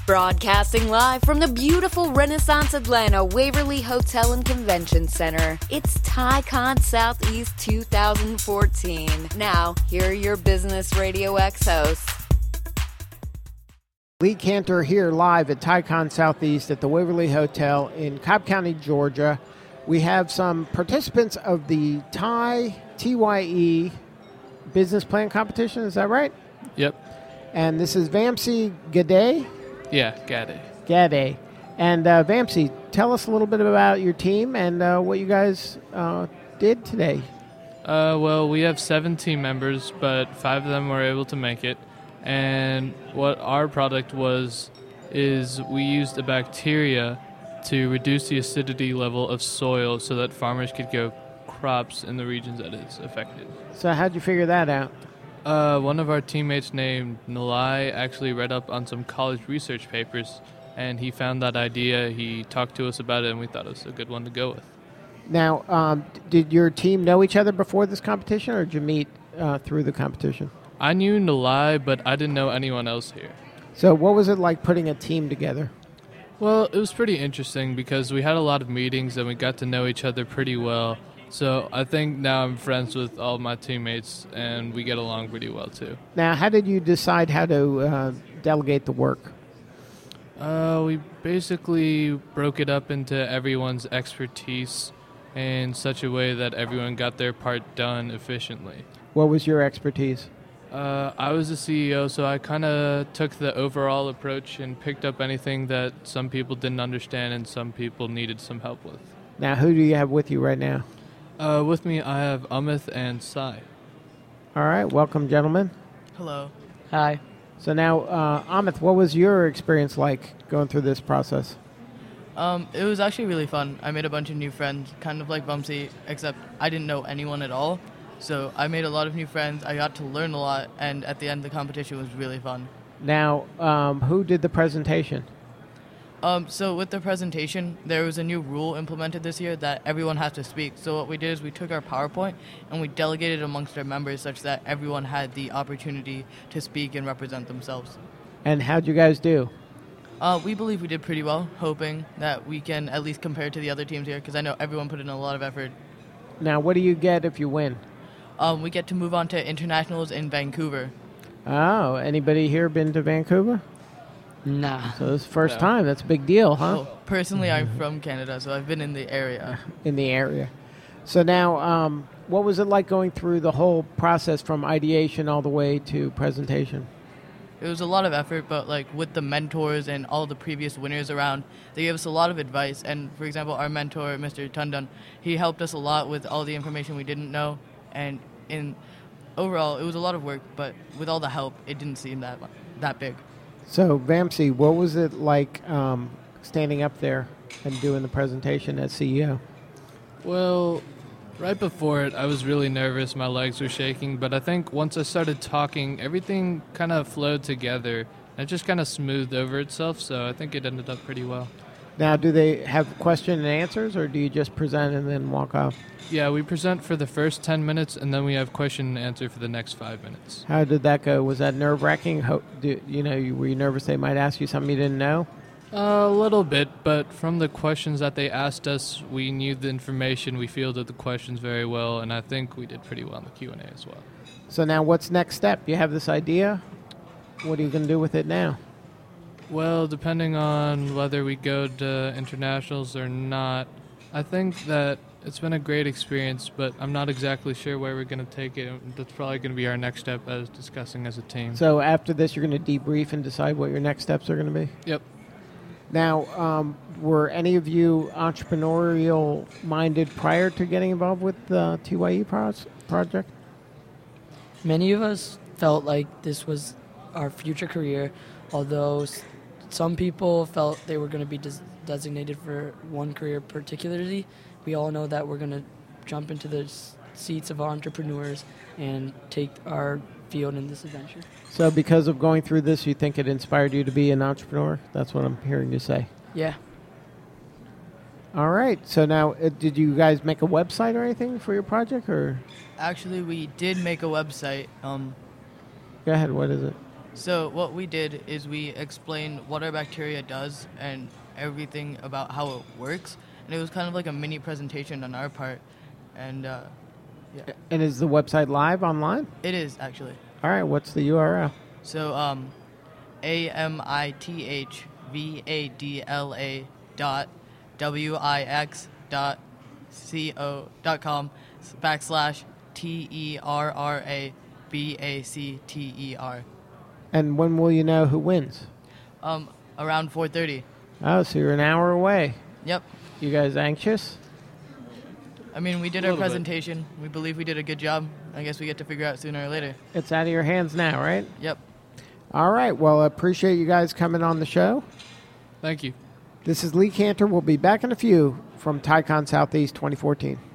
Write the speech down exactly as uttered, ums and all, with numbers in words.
Broadcasting live from the beautiful Renaissance Atlanta Waverly Hotel and Convention Center, it's TiCon Southeast two thousand fourteen. Now, here are your Business Radio X hosts. Lee Cantor here live at TiCon Southeast at the Waverly Hotel in Cobb County, Georgia. We have some participants of the Ti T Y E Business Plan Competition. Is that right? Yep. And this is Vamsi Gade. Yeah, Gade. Gade. And uh, Vamsi, tell us a little bit about your team and uh, what you guys uh, did today. Uh, well, we have seven team members, but five of them were able to make it. And what our product was is we used a bacteria to reduce the acidity level of soil so that farmers could grow crops in the regions that it's affected. So how'd you figure that out? Uh, one of our teammates named Nalai actually read up on some college research papers, and he found that idea. He talked to us about it, and we thought it was a good one to go with. Now, um, did your team know each other before this competition, or did you meet uh, through the competition? I knew Nalai, but I didn't know anyone else here. So what was it like putting a team together? Well, it was pretty interesting because we had a lot of meetings, and we got to know each other pretty well. So I think now I'm friends with all my teammates, and we get along pretty well, too. Now, how did you decide how to uh, delegate the work? Uh, we basically broke it up into everyone's expertise in such a way that everyone got their part done efficiently. What was your expertise? Uh, I was the C E O, so I kind of took the overall approach and picked up anything that some people didn't understand and some people needed some help with. Now, who do you have with you right now? Uh, with me, I have Amit and Sai. All right. Welcome, gentlemen. Hello. Hi. So now, uh, Amit, what was your experience like going through this process? Um, it was actually really fun. I made a bunch of new friends, kind of like Vamsi, except I didn't know anyone at all. So I made a lot of new friends. I got to learn a lot, and at the end, the competition was really fun. Now, um, who did the presentation? Um, so with the presentation, there was a new rule implemented this year that everyone has to speak. So what we did is we took our PowerPoint and we delegated amongst our members such that everyone had the opportunity to speak and represent themselves. And how'd you guys do? Uh, we believe we did pretty well, hoping that we can at least compare to the other teams here, because I know everyone put in a lot of effort. Now, what do you get if you win? Um, we get to move on to internationals in Vancouver. Oh, anybody here been to Vancouver? Nah. So this is the first No. time. That's a big deal, huh? Well, personally, I'm from Canada, so I've been in the area. In the area. So now, um, what was it like going through the whole process from ideation all the way to presentation? It was a lot of effort, but like with the mentors and all the previous winners around, they gave us a lot of advice. And for example, our mentor, Mister Tundon, he helped us a lot with all the information we didn't know. And in overall, it was a lot of work, but with all the help, it didn't seem that that big. So, Vamsi, what was it like um, standing up there and doing the presentation as C E O? Well, right before it, I was really nervous. My legs were shaking. But I think once I started talking, everything kind of flowed together. And it just kind of smoothed over itself. So I think it ended up pretty well. Now, do they have question and answers, or do you just present and then walk off? Yeah, we present for the first ten minutes, and then we have question and answer for the next five minutes. How did that go? Was that nerve-wracking? Ho- do, you know, you- were you nervous they might ask you something you didn't know? A little bit, but from the questions that they asked us, we knew the information. We fielded the questions very well, and I think we did pretty well in the Q and A as well. So now what's next step? You have this idea. What are you going to do with it now? Well, depending on whether we go to internationals or not, I think that it's been a great experience, but I'm not exactly sure where we're going to take it. That's probably going to be our next step as discussing as a team. So after this, you're going to debrief and decide what your next steps are going to be? Yep. Now, um, were any of you entrepreneurial-minded prior to getting involved with the T Y E pro- project? Many of us felt like this was our future career, although s- some people felt they were going to be des- designated for one career particularly. We all know that we're going to jump into the s- seats of entrepreneurs and take our field in this adventure. So because of going through this, you think it inspired you to be an entrepreneur? That's what I'm hearing you say. Yeah. All right. So now, uh, did you guys make a website or anything for your project? Or Actually, we did make a website. Um, go ahead. What is it? So what we did is we explained what our bacteria does and everything about how it works, and it was kind of like a mini presentation on our part, and uh, yeah, And is the website live online? it is actually. All right, what's the U R L? So um, A M I T H V A D L A dot W I X dot C O dot com backslash T E R R A B A C T E R. And when will you know who wins? Um, around four thirty. Oh, so you're an hour away. Yep. You guys anxious? I mean, we did A our little bit. presentation. We believe we did a good job. I guess we get to figure out sooner or later. It's out of your hands now, right? Yep. All right. Well, I appreciate you guys coming on the show. Thank you. This is Lee Cantor. We'll be back in a few from TiCon Southeast twenty fourteen.